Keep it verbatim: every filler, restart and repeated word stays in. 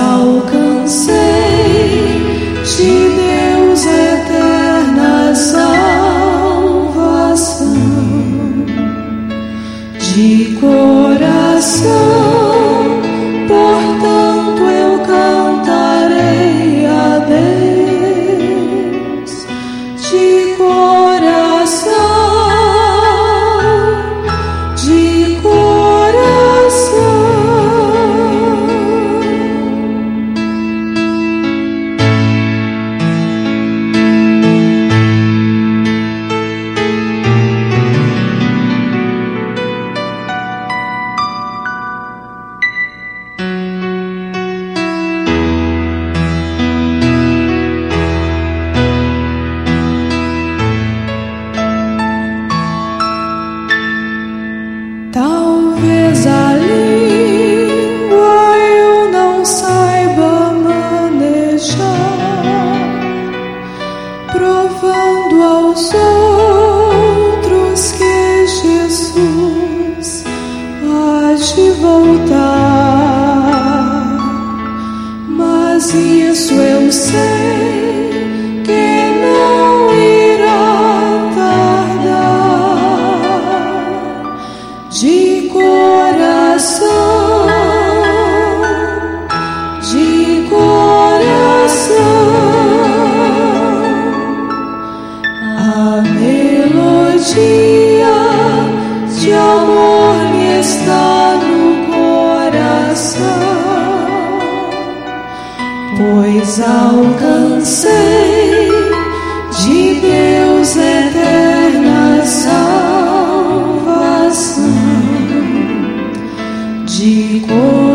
alcancei de Deus eterna salvação, de coração, portanto eu cantarei a Deus, de coração, de coração. Talvez a língua eu não saiba manejar, provando aos outros que Jesus há de voltar. Mas isso eu sei que não irá tardar. De coração, de coração, a melodia de amor me está no coração, pois alcancei de Deus eterna salvação, de coração.